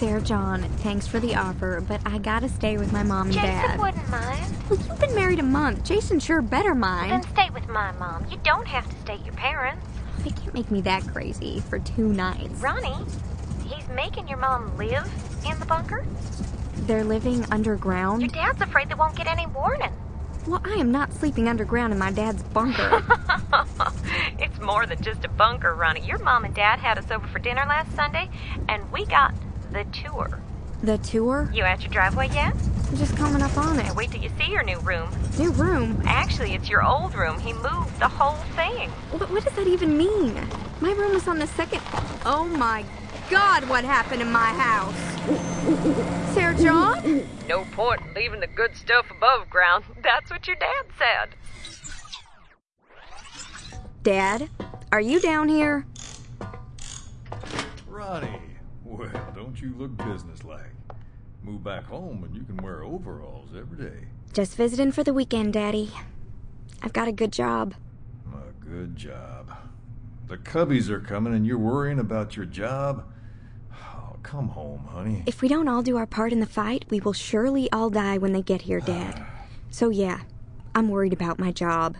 Sarah John, thanks for the offer, but I gotta stay with my mom and dad. Jason wouldn't mind. Well, you've been married a month. Jason sure better mind. Then stay with my mom. You don't have to stay at your parents'. They can't make me that crazy for 2 nights. Ronnie, he's making your mom live in the bunker? They're living underground? Your dad's afraid they won't get any warning. Well, I am not sleeping underground in my dad's bunker. It's more than just a bunker, Ronnie. Your mom and dad had us over for dinner last Sunday, and we got the tour. The tour? You at your driveway yet? I'm just coming up on it. Wait till you see your new room. New room? Actually, it's your old room. He moved the whole thing. What does that even mean? My room is on the second... Oh my God, what happened in my house? Sarah John? No point in leaving the good stuff above ground. That's what your dad said. Dad, are you down here? Ronnie, well, don't you look businesslike. Move back home and you can wear overalls every day. Just visiting for the weekend, Daddy. I've got a good job. A good job. The Cubbies are coming and you're worrying about your job? Oh, come home, honey. If we don't all do our part in the fight, we will surely all die when they get here, Dad. So yeah, I'm worried about my job.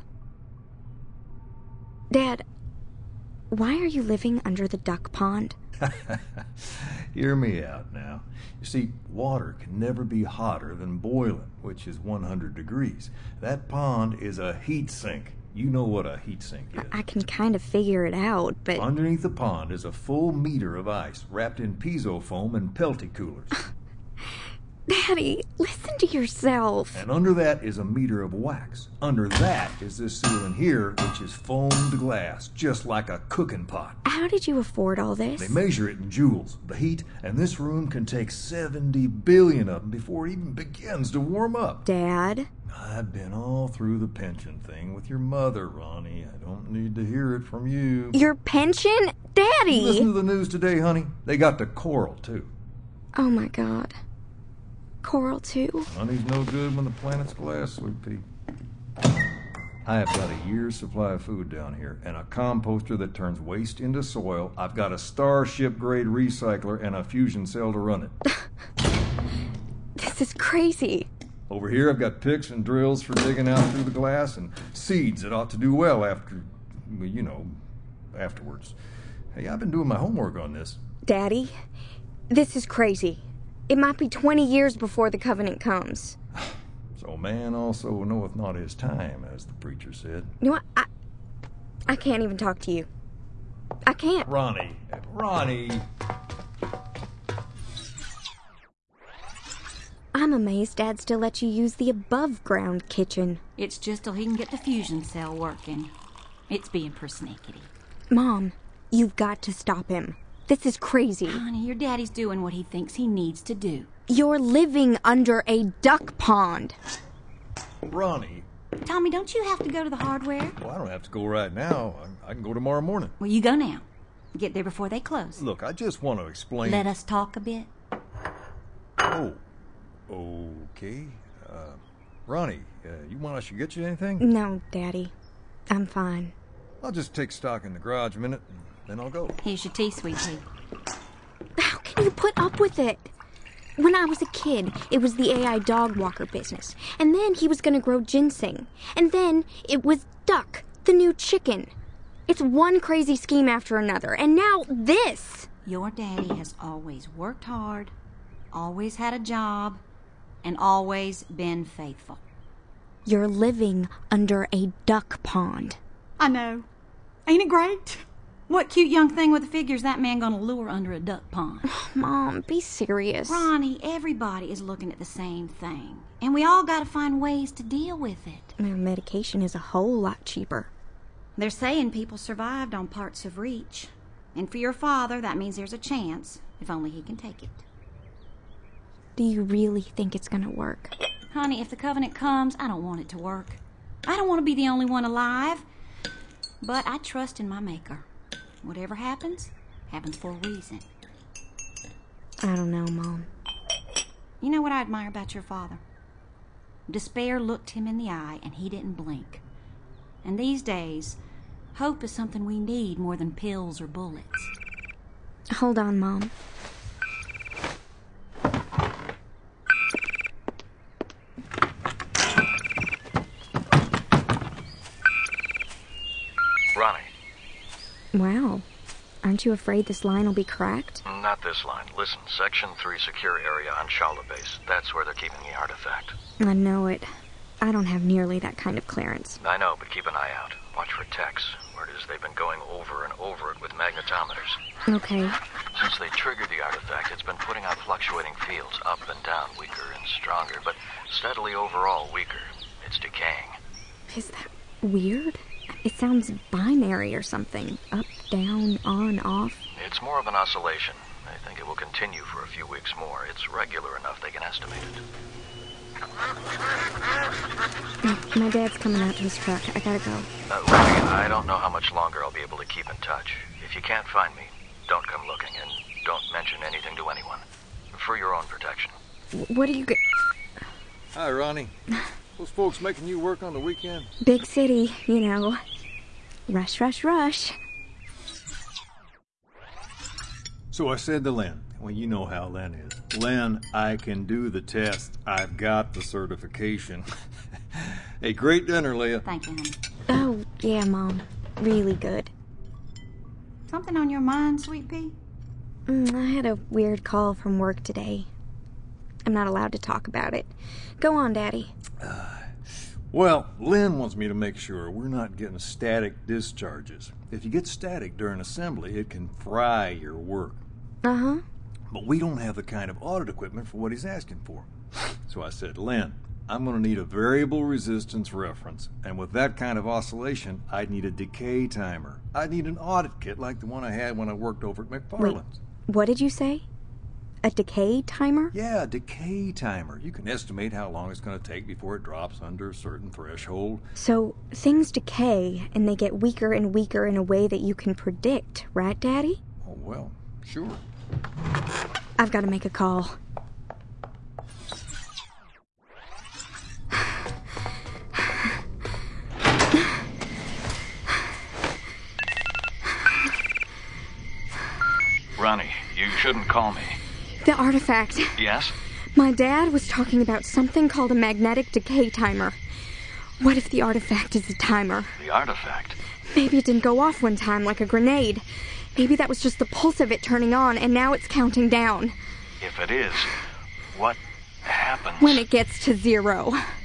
Dad, why are you living under the duck pond? Hear me out now. You see, water can never be hotter than boiling, which is 100 degrees. That pond is a heat sink. You know what a heat sink is. I can kind of figure it out, but... Underneath the pond is a full meter of ice wrapped in piezo foam and Pelty coolers. Daddy, listen to yourself. And under that is a meter of wax. Under that is this ceiling here, which is foamed glass, just like a cooking pot. How did you afford all this? They measure it in joules, the heat, and this room can take 70 billion of them before it even begins to warm up. Dad? I've been all through the pension thing with your mother, Ronnie. I don't need to hear it from you. Your pension? Daddy! Listen to the news today, honey. They got the coral, too. Oh, my God. Coral, too? Money's no good when the planet's glass, Sweet Pea. I have got a year's supply of food down here and a composter that turns waste into soil. I've got a Starship-grade recycler and a fusion cell to run it. This is crazy. Over here, I've got picks and drills for digging out through the glass and seeds that ought to do well after, well, you know, afterwards. Hey, I've been doing my homework on this. Daddy, this is crazy. It might be 20 years before the covenant comes. So man also knoweth not his time, as the preacher said. You know what? I can't even talk to you. I can't. Ronnie. I'm amazed Dad still lets you use the above-ground kitchen. It's just till he can get the fusion cell working. It's being persnickety. Mom, you've got to stop him. This is crazy. Honey, your daddy's doing what he thinks he needs to do. You're living under a duck pond. Ronnie. Tommy, don't you have to go to the hardware? Well, I don't have to go right now. I can go tomorrow morning. Well, you go now. Get there before they close. Look, I just want to explain... Let us talk a bit. Oh, okay. Ronnie, you want us to get you anything? No, Daddy. I'm fine. I'll just take stock in the garage a minute, and then I'll go. Here's your tea, Sweet Pea. How can you put up with it? When I was a kid, it was the AI dog walker business. And then he was going to grow ginseng. And then it was Duck, the new chicken. It's one crazy scheme after another. And now this. Your daddy has always worked hard, always had a job, and always been faithful. You're living under a duck pond. I know. Ain't it great? What cute young thing with the figures that man gonna lure under a duck pond? Mom, be serious. Ronnie, everybody is looking at the same thing. And we all gotta find ways to deal with it. Their medication is a whole lot cheaper. They're saying people survived on parts of Reach. And for your father, that means there's a chance, if only he can take it. Do you really think it's gonna work? Honey, if the covenant comes, I don't want it to work. I don't want to be the only one alive. But I trust in my maker. Whatever happens, happens for a reason. I don't know, Mom. You know what I admire about your father? Despair looked him in the eye, and he didn't blink. And these days, hope is something we need more than pills or bullets. Hold on, Mom. Aren't you afraid this line will be cracked? Not this line. Listen, Section 3 secure area on Shala Base. That's where they're keeping the artifact. I know it. I don't have nearly that kind of clearance. I know, but keep an eye out. Watch for techs. Word is they've been going over and over it with magnetometers. Okay. Since they triggered the artifact, it's been putting out fluctuating fields, up and down, weaker and stronger, but steadily overall weaker. It's decaying. Is that weird? It sounds binary or something. Up, down, on, off. It's more of an oscillation. I think it will continue for a few weeks more. It's regular enough they can estimate it. My dad's coming out to his truck. I gotta go. Ronnie, I don't know how much longer I'll be able to keep in touch. If you can't find me, don't come looking, and don't mention anything to anyone. For your own protection. What are you Hi, Ronnie. Those folks making you work on the weekend? Big city, you know. Rush, rush, rush. So I said to Len, well, you know how Len is. Len, I can do the test. I've got the certification. Hey, great dinner, Leah. Thank you, honey. Oh, yeah, Mom. Really good. Something on your mind, Sweet Pea? I had a weird call from work today. I'm not allowed to talk about it. Go on, Daddy. Well, Len wants me to make sure we're not getting static discharges. If you get static during assembly, it can fry your work. Uh-huh. But we don't have the kind of audit equipment for what he's asking for. So I said, Len, I'm going to need a variable resistance reference. And with that kind of oscillation, I'd need a decay timer. I'd need an audit kit like the one I had when I worked over at McFarland's. Wait, what did you say? A decay timer? Yeah, a decay timer. You can estimate how long it's going to take before it drops under a certain threshold. So things decay, and they get weaker and weaker in a way that you can predict, right, Daddy? Oh, well, sure. I've got to make a call. Ronnie, you shouldn't call me. The artifact. Yes? My dad was talking about something called a magnetic decay timer. What if the artifact is a timer? The artifact? Maybe it didn't go off one time like a grenade. Maybe that was just the pulse of it turning on, and now it's counting down. If it is, what happens? When it gets to 0.